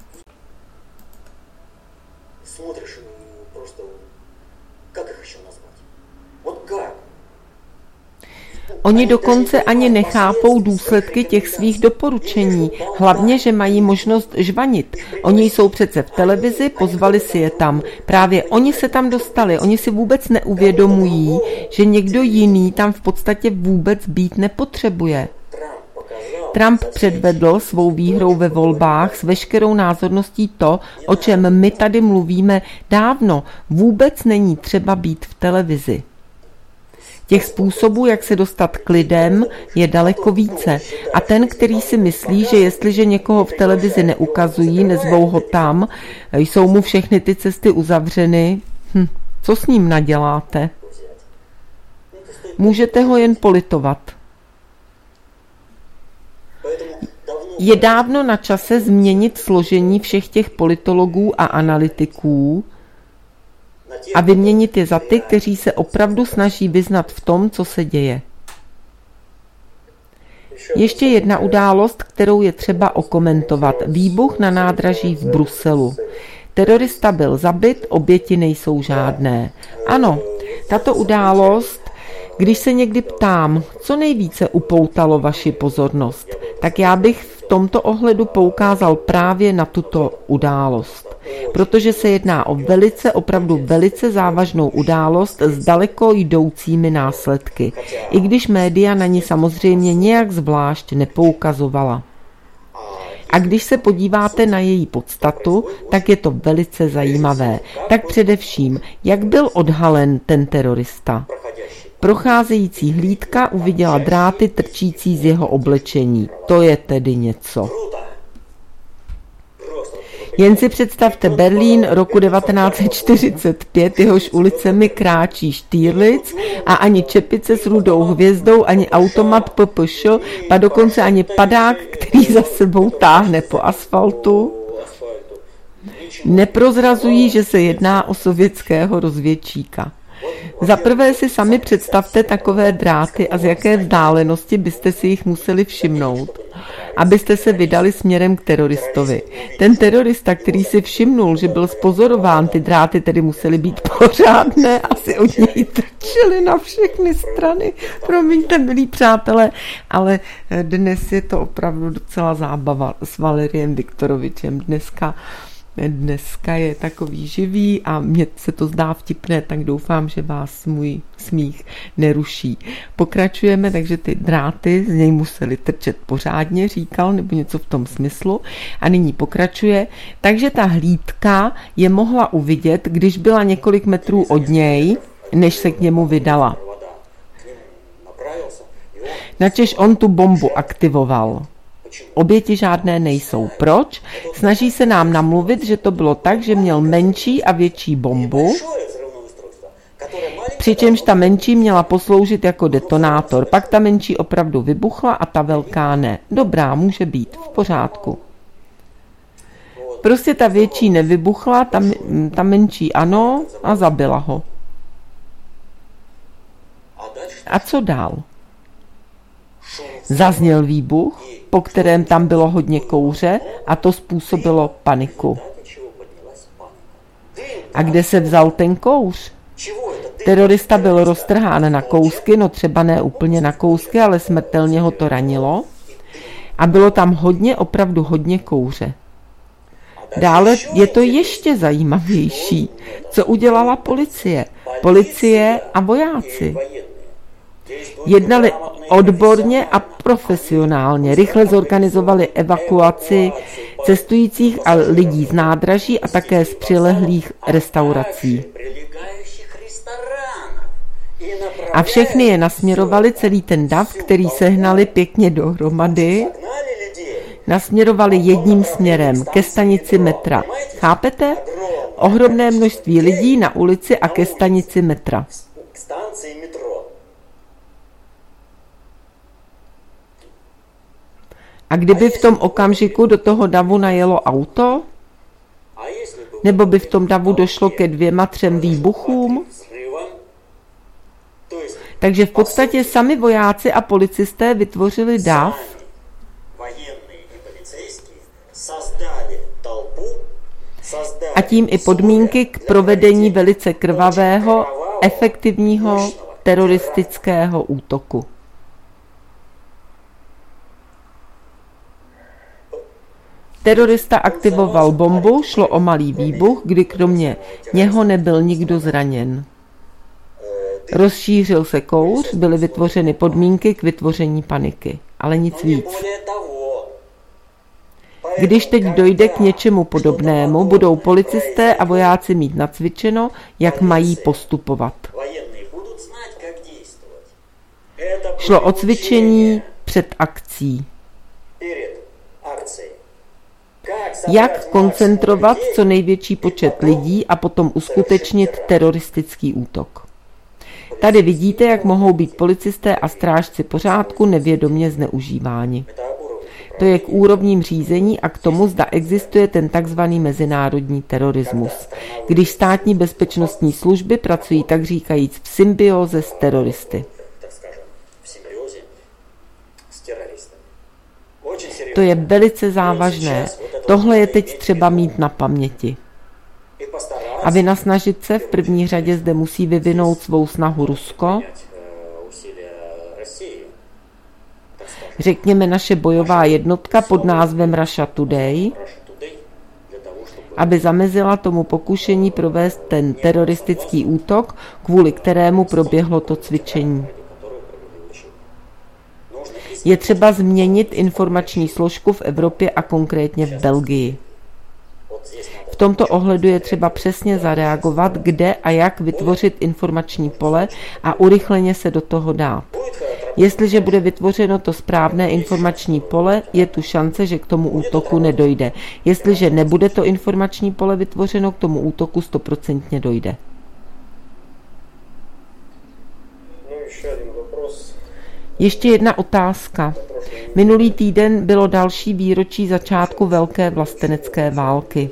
[SPEAKER 1] Oni dokonce ani nechápou důsledky těch svých doporučení. Hlavně, že mají možnost žvanit. Oni jsou přece v televizi, pozvali si je tam. Právě oni se tam dostali. Oni si vůbec neuvědomují, že někdo jiný tam v podstatě vůbec být nepotřebuje. Trump předvedl svou výhrou ve volbách s veškerou názorností to, o čem my tady mluvíme dávno. Vůbec není třeba být v televizi. Těch způsobů, jak se dostat k lidem, je daleko více. A ten, který si myslí, že jestliže někoho v televizi neukazují, nezvou ho tam, jsou mu všechny ty cesty uzavřeny, hm, co s ním naděláte? Můžete ho jen politovat. Je dávno na čase změnit složení všech těch politologů a analytiků a vyměnit je za ty, kteří se opravdu snaží vyznat v tom, co se děje. Ještě jedna událost, kterou je třeba okomentovat. Výbuch na nádraží v Bruselu. Terorista byl zabit, oběti nejsou žádné. Ano, tato událost, když se někdy ptám, co nejvíce upoutalo vaši pozornost, tak já bych v tomto ohledu poukázal právě na tuto událost. Protože se jedná o velice, opravdu velice závažnou událost s daleko jdoucími následky, i když média na ní samozřejmě nějak zvlášť nepoukazovala. A když se podíváte na její podstatu, tak je to velice zajímavé. Tak především, jak byl odhalen ten terorista. Procházející hlídka uviděla dráty trčící z jeho oblečení. To je tedy něco. Jen si představte Berlín roku devatenáct set čtyřicet pět, jehož ulicemi kráčí Štýrlic a ani čepice s rudou hvězdou, ani automat P P Š, pa dokonce ani padák, který za sebou táhne po asfaltu, neprozrazují, že se jedná o sovětského rozvědčíka. Za prvé si sami představte takové dráty a z jaké vzdálenosti byste si jich museli všimnout, abyste se vydali směrem k teroristovi. Ten terorista, který si všimnul, že byl spozorován, ty dráty tedy musely být pořádné, asi od něj trčely na všechny strany. Promiňte, milí přátelé, ale dnes je to opravdu docela zábava s Valeriem Viktorovičem. Dneska Dneska je takový živý a mně se to zdá vtipné, tak doufám, že vás můj smích neruší. Pokračujeme, takže ty dráty z něj museli trčet pořádně, říkal, nebo něco v tom smyslu. A nyní pokračuje. Takže ta hlídka je mohla uvidět, když byla několik metrů od něj, než se k němu vydala. Načež on tu bombu aktivoval. Oběti žádné nejsou. Proč? Snaží se nám namluvit, že to bylo tak, že měl menší a větší bombu, přičemž ta menší měla posloužit jako detonátor. Pak ta menší opravdu vybuchla a ta velká ne. Dobrá, může být, v pořádku. Prostě ta větší nevybuchla, ta, ta menší ano a zabila ho. A co dál? Zazněl výbuch, po kterém tam bylo hodně kouře a to způsobilo paniku. A kde se vzal ten kouř? Terorista byl roztrhán na kousky, no třeba ne úplně na kousky, ale smrtelně ho to ranilo. A bylo tam hodně, opravdu hodně kouře. Dále je to ještě zajímavější. Co udělala policie? Policie a vojáci. Jednali odborně a profesionálně. Rychle zorganizovali evakuaci cestujících a lidí z nádraží a také z přilehlých restaurací. A všechny je nasměrovali, celý ten dav, který sehnali pěkně dohromady, nasměrovali jedním směrem, ke stanici metra. Chápete? Ohromné množství lidí na ulici a ke stanici metra. A kdyby v tom okamžiku do toho davu najelo auto? Nebo by v tom davu došlo ke dvěma, třem výbuchům? Takže v podstatě sami vojáci a policisté vytvořili dav, a tím i podmínky k provedení velice krvavého, efektivního teroristického útoku. Terorista aktivoval bombu, šlo o malý výbuch, kdy kromě něho nebyl nikdo zraněn. Rozšířil se kouř, byly vytvořeny podmínky k vytvoření paniky, ale nic víc. Když teď dojde k něčemu podobnému, budou policisté a vojáci mít nacvičeno, jak mají postupovat. Šlo o cvičení před akcí. Jak koncentrovat co největší počet lidí a potom uskutečnit teroristický útok. Tady vidíte, jak mohou být policisté a strážci pořádku nevědomě zneužíváni. To je k úrovním řízení a k tomu, zda existuje ten takzvaný mezinárodní terorismus, když státní bezpečnostní služby pracují tak říkajíc v symbioze s teroristy. To je velice závažné. Tohle je teď třeba mít na paměti. A vynasnažit se, v první řadě zde musí vyvinout svou snahu Rusko, řekněme naše bojová jednotka pod názvem Russia Today, aby zamezila tomu pokušení provést ten teroristický útok, kvůli kterému proběhlo to cvičení. Je třeba změnit informační složku v Evropě a konkrétně v Belgii. V tomto ohledu je třeba přesně zareagovat, kde a jak vytvořit informační pole a urychleně se do toho dát. Jestliže bude vytvořeno to správné informační pole, je tu šance, že k tomu útoku nedojde. Jestliže nebude to informační pole vytvořeno, k tomu útoku stoprocentně dojde. Ještě jedna otázka. Minulý týden bylo další výročí začátku Velké vlastenecké války.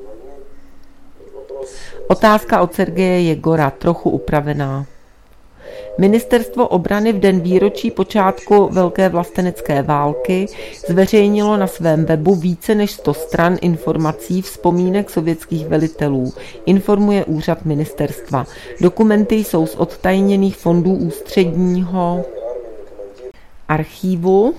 [SPEAKER 1] Otázka od Sergeje Jegora, trochu upravená. Ministerstvo obrany v den výročí počátku Velké vlastenecké války zveřejnilo na svém webu více než sto stran informací vzpomínek sovětských velitelů, informuje úřad ministerstva. Dokumenty jsou z odtajněných fondů ústředního archívu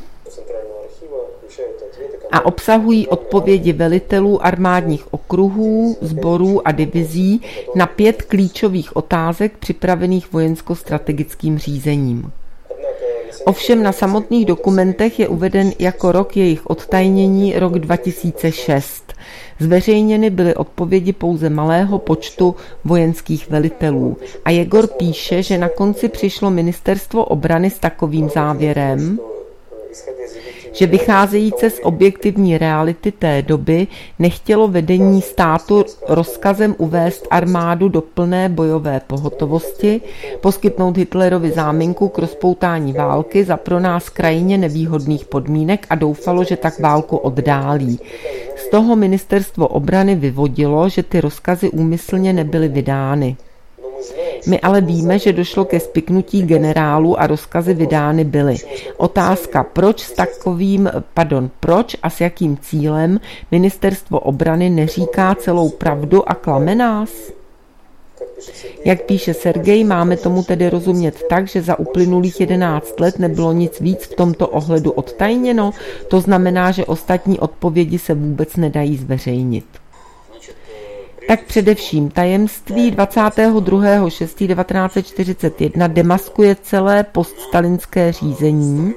[SPEAKER 1] a obsahují odpovědi velitelů armádních okruhů, sborů a divizí na pět klíčových otázek připravených vojensko-strategickým řízením. Ovšem na samotných dokumentech je uveden jako rok jejich odtajnění rok dva tisíce šest. Zveřejněny byly odpovědi pouze malého počtu vojenských velitelů. A Jegor píše, že na konci přišlo ministerstvo obrany s takovým závěrem, že vycházejíce z objektivní reality té doby nechtělo vedení státu rozkazem uvést armádu do plné bojové pohotovosti, poskytnout Hitlerovi záminku k rozpoutání války za pro nás krajně nevýhodných podmínek a doufalo, že tak válku oddálí. Z toho ministerstvo obrany vyvodilo, že ty rozkazy úmyslně nebyly vydány. My ale víme, že došlo ke spiknutí generálů a rozkazy vydány byly. Otázka, proč s takovým, pardon, proč a s jakým cílem ministerstvo obrany neříká celou pravdu a klame nás? Jak píše Sergej, máme tomu tedy rozumět tak, že za uplynulých jedenáct let nebylo nic víc v tomto ohledu odtajněno, to znamená, že ostatní odpovědi se vůbec nedají zveřejnit. Tak především tajemství dvacátého druhého šestého devatenáct set čtyřicet jedna demaskuje celé poststalinské řízení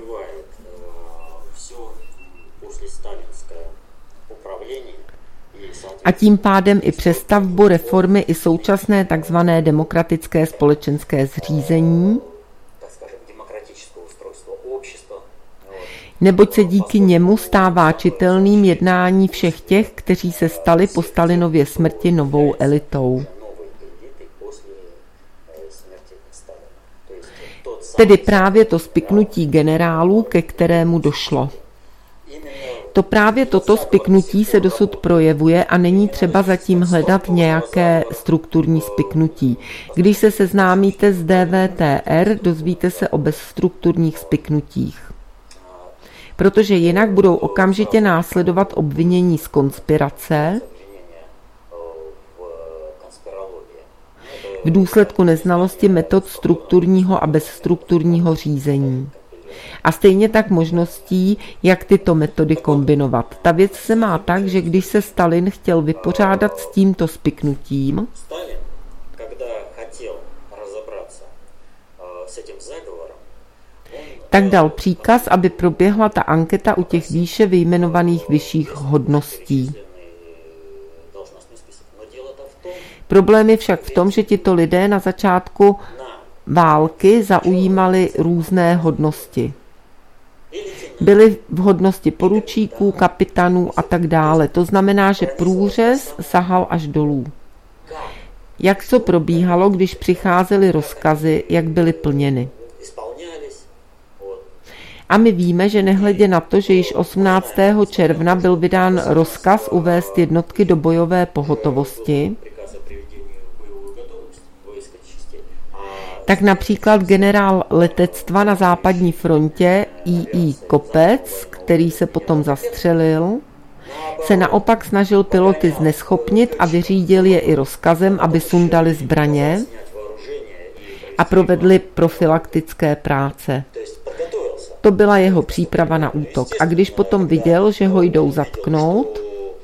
[SPEAKER 1] a tím pádem i přestavbu, reformy i současné takzvané demokratické společenské zřízení, neboť se díky němu stává čitelným jednání všech těch, kteří se stali po Stalinově smrti novou elitou. Tedy právě to spiknutí generálů, ke kterému došlo. To právě toto spiknutí se dosud projevuje a není třeba zatím hledat nějaké strukturní spiknutí. Když se seznámíte s D V T R, dozvíte se o bezstrukturních spiknutích. Protože jinak budou okamžitě následovat obvinění z konspirace v důsledku neznalosti metod strukturního a bezstrukturního řízení. A stejně tak možností, jak tyto metody kombinovat. Ta věc se má tak, že když se Stalin chtěl vypořádat s tímto spiknutím, tak dal příkaz, aby proběhla ta anketa u těch výše vyjmenovaných vyšších hodností. Problém je však v tom, že tito lidé na začátku války zaujímali různé hodnosti. Byli v hodnosti poručíků, kapitánů a tak dále. To znamená, že průřez sahal až dolů. Jak co probíhalo, když přicházely rozkazy, jak byly plněny. A my víme, že nehledě na to, že již osmnáctého června byl vydán rozkaz uvést jednotky do bojové pohotovosti, tak například generál letectva na západní frontě I I Kopec, který se potom zastřelil, se naopak snažil piloty zneschopnit a vyřídil je i rozkazem, aby sundali zbraně a provedli profylaktické práce. To byla jeho příprava na útok. A když potom viděl, že ho jdou zatknout,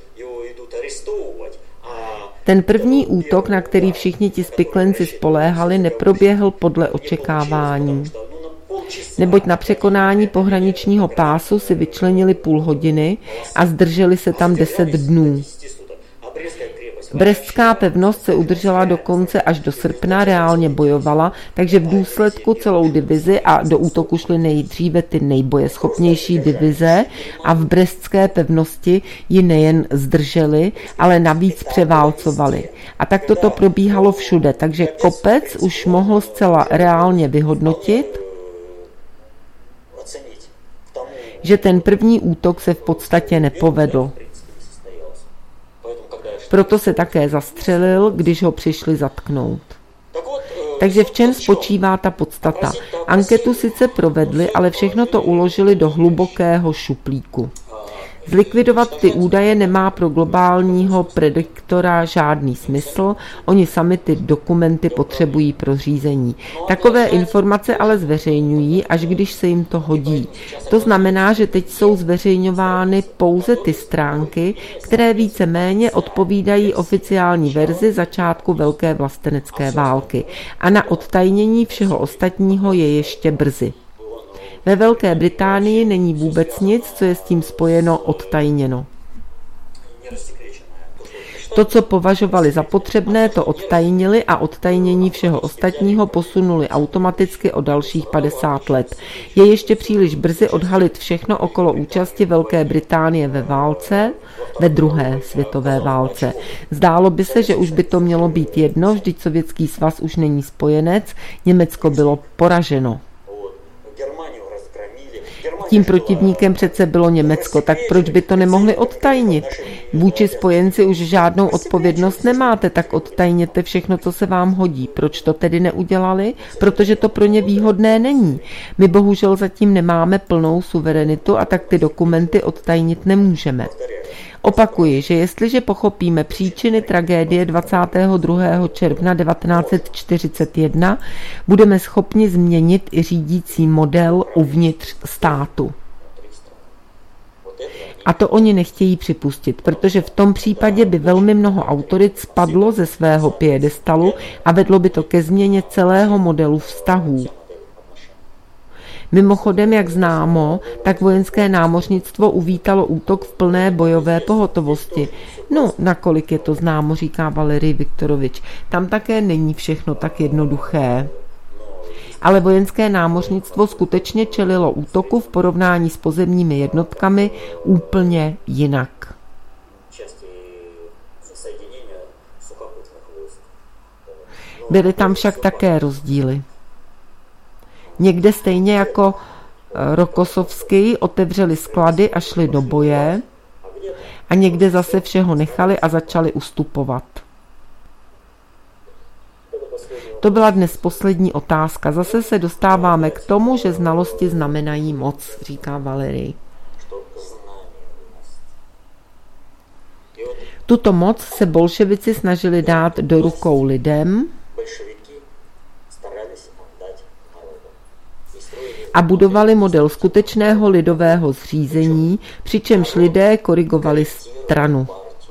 [SPEAKER 1] ten první útok, na který všichni ti spiklenci spoléhali, neproběhl podle očekávání. Neboť na překonání pohraničního pásu si vyčlenili půl hodiny a zdrželi se tam deset dnů. Brestská pevnost se udržela dokonce až do srpna, reálně bojovala, takže v důsledku celou divizi a do útoku šly nejdříve ty nejbojeschopnější divize a v brestské pevnosti ji nejen zdrželi, ale navíc převálcovali. A tak toto probíhalo všude, takže Kopec už mohl zcela reálně vyhodnotit, že ten první útok se v podstatě nepovedl. Proto se také zastřelil, když ho přišli zatknout. Takže v čem spočívá ta podstata? Anketu sice provedli, ale všechno to uložili do hlubokého šuplíku. Zlikvidovat ty údaje nemá pro globálního prediktora žádný smysl, oni sami ty dokumenty potřebují pro řízení. Takové informace ale zveřejňují, až když se jim to hodí. To znamená, že teď jsou zveřejňovány pouze ty stránky, které více-méně odpovídají oficiální verzi začátku Velké vlastenecké války. A na odtajnění všeho ostatního je ještě brzy. Ve Velké Británii není vůbec nic, co je s tím spojeno, odtajněno. To, co považovali za potřebné, to odtajnili a odtajnění všeho ostatního posunuli automaticky o dalších padesát let. Je ještě příliš brzy odhalit všechno okolo účasti Velké Británie ve válce, ve druhé světové válce. Zdálo by se, že už by to mělo být jedno, vždyť Sovětský svaz už není spojenec, Německo bylo poraženo. Tím protivníkem přece bylo Německo, tak proč by to nemohli odtajnit? Vůči spojenci už žádnou odpovědnost nemáte, tak odtajněte všechno, co se vám hodí. Proč to tedy neudělali? Protože to pro ně výhodné není. My bohužel zatím nemáme plnou suverenitu a tak ty dokumenty odtajnit nemůžeme. Opakuji, že jestliže pochopíme příčiny tragédie dvacátého druhého června devatenáct set čtyřicet jedna, budeme schopni změnit i řídící model uvnitř státu. A to oni nechtějí připustit, protože v tom případě by velmi mnoho autorit spadlo ze svého piedestalu a vedlo by to ke změně celého modelu vztahů. Mimochodem, jak známo, tak vojenské námořnictvo uvítalo útok v plné bojové pohotovosti. No, nakolik je to známo, říká Valerij Viktorovič. Tam také není všechno tak jednoduché. ale vojenské námořnictvo skutečně čelilo útoku v porovnání s pozemními jednotkami úplně jinak. Byly tam však také rozdíly. Někde stejně jako Rokossovský otevřeli sklady a šli do boje a někde zase všeho nechali a začali ustupovat. To byla dnes poslední otázka. Zase se dostáváme k tomu, že znalosti znamenají moc, říká Valerij. Tuto moc se bolševici snažili dát do rukou lidem a budovali model skutečného lidového zřízení, přičemž lidé korigovali stranu.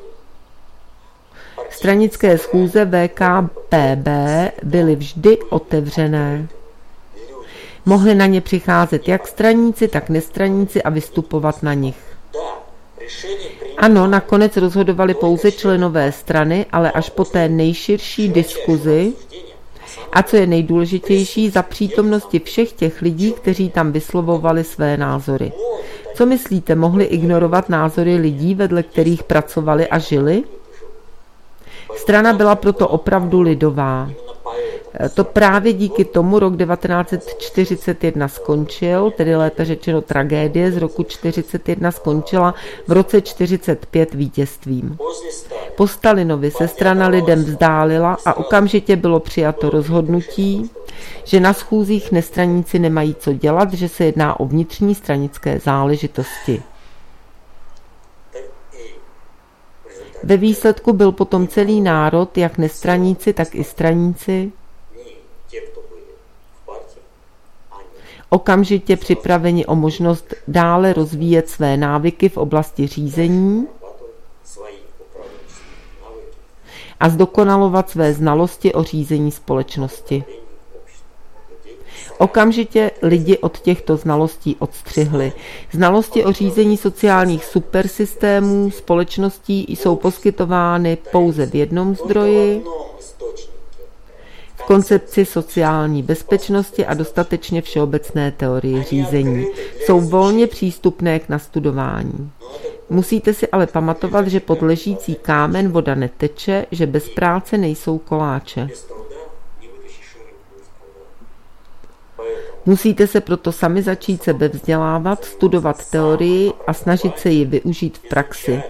[SPEAKER 1] Stranické schůze V K P B byly vždy otevřené. Mohli na ně přicházet jak straníci, tak nestraníci a vystupovat na nich. Ano, nakonec rozhodovali pouze členové strany, ale až po té nejširší diskuzi a co je nejdůležitější, za přítomnosti všech těch lidí, kteří tam vyslovovali své názory. Co myslíte, mohli ignorovat názory lidí, vedle kterých pracovali a žili? Strana byla proto opravdu lidová. To právě díky tomu rok devatenáct set čtyřicet jedna skončil, tedy lépe řečeno tragédie z roku čtyřicet jedna skončila v roce čtyřicet pět vítězstvím. Po Stalinovi se strana lidem vzdálila a okamžitě bylo přijato rozhodnutí, že na schůzích nestraníci nemají co dělat, že se jedná o vnitřní stranické záležitosti. Ve výsledku byl potom celý národ, jak nestraníci, tak i straníci, okamžitě připraveni o možnost dále rozvíjet své návyky v oblasti řízení a zdokonalovat své znalosti o řízení společnosti. Okamžitě lidi od těchto znalostí odstřihli. Znalosti o řízení sociálních supersystémů společností jsou poskytovány pouze v jednom zdroji, v koncepci sociální bezpečnosti a dostatečně všeobecné teorie řízení. Jsou volně přístupné k nastudování. Musíte si ale pamatovat, že pod ležící kámen voda neteče, že bez práce nejsou koláče. Musíte se proto sami začít sebevzdělávat, studovat teorii a snažit se ji využít v praxi.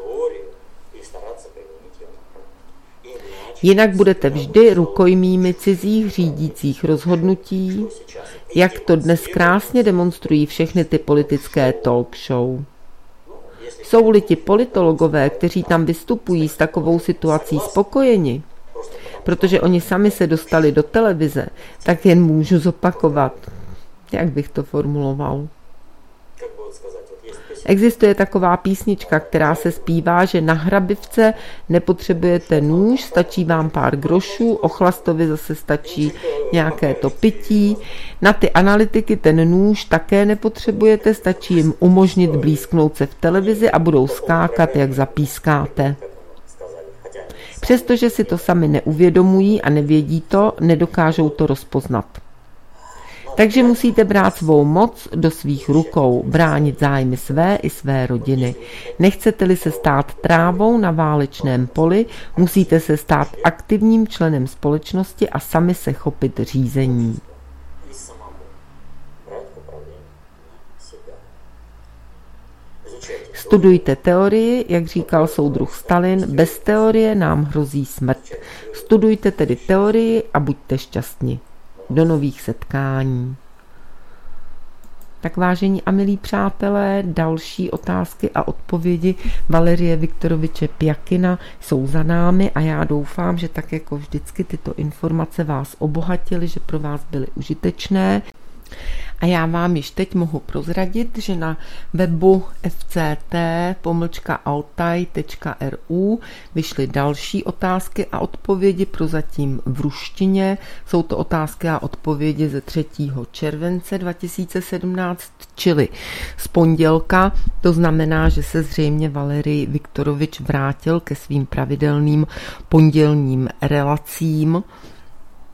[SPEAKER 1] Jinak budete vždy rukojmími cizích řídících rozhodnutí, jak to dnes krásně demonstrují všechny ty politické talk show. Jsou-li ti politologové, kteří tam vystupují s takovou situací spokojeni, protože oni sami se dostali do televize, tak jen můžu zopakovat. Jak bych to formuloval? Existuje taková písnička, která se zpívá, že na hrabivce nepotřebujete nůž, stačí vám pár grošů, ochlastovi zase stačí nějaké to pití. Na ty analytiky ten nůž také nepotřebujete, stačí jim umožnit blízknout se v televizi a budou skákat, jak zapískáte. Přestože si to sami neuvědomují a nevědí to, nedokážou to rozpoznat. Takže musíte brát svou moc do svých rukou, bránit zájmy své i své rodiny. Nechcete-li se stát trávou na válečném poli, musíte se stát aktivním členem společnosti a sami se chopit řízení. Studujte teorii, jak říkal soudruh Stalin, bez teorie nám hrozí smrt. Studujte tedy teorii a buďte šťastni. Do nových setkání. Tak vážení a milí přátelé, další otázky a odpovědi Valerie Viktoroviče Pjakina jsou za námi a já doufám, že tak jako vždycky tyto informace vás obohatily, že pro vás byly užitečné. A já vám již teď mohu prozradit, že na webu f c t pomlčka altaj tečka r u vyšly další otázky a odpovědi, prozatím v ruštině. Jsou to otázky a odpovědi ze třetího července dva tisíce sedmnáct, čili z pondělka. To znamená, že se zřejmě Valerij Viktorovič vrátil ke svým pravidelným pondělním relacím.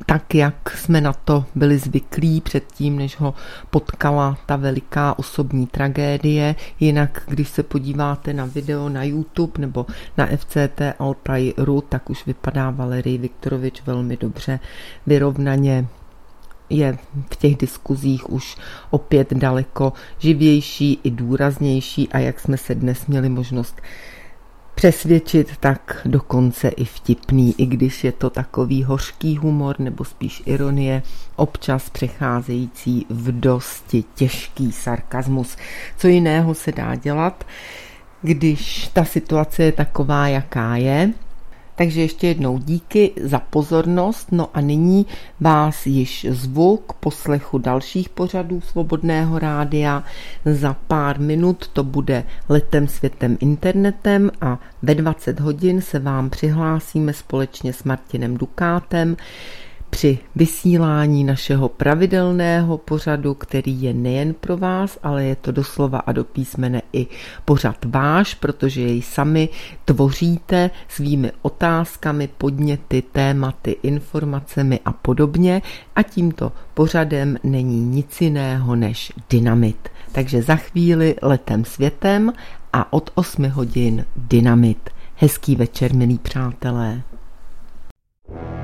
[SPEAKER 1] tak, jak jsme na to byli zvyklí předtím, než ho potkala ta veliká osobní tragédie. Jinak, když se podíváte na video na YouTube nebo na F C T Altaj.ru, tak už vypadá Valerij Viktorovič velmi dobře, vyrovnaně, je v těch diskuzích už opět daleko živější i důraznější a jak jsme se dnes měli možnost přesvědčit, tak dokonce i vtipný, i když je to takový hořký humor nebo spíš ironie, občas přecházející v dosti těžký sarkazmus. Co jiného se dá dělat, když ta situace je taková, jaká je. Takže ještě jednou díky za pozornost, no a nyní vás již zvu k poslechu dalších pořadů Svobodného rádia. Za pár minut to bude Letem světem internetem a ve dvacet hodin se vám přihlásíme společně s Martinem Dukátem při vysílání našeho pravidelného pořadu, který je nejen pro vás, ale je to doslova a do písmene i pořad váš, protože jej sami tvoříte svými otázkami, podněty, tématy, informacemi a podobně a tímto pořadem není nic jiného než Dynamit. Takže za chvíli Letem světem a od osmi hodin Dynamit. Hezký večer, milí přátelé.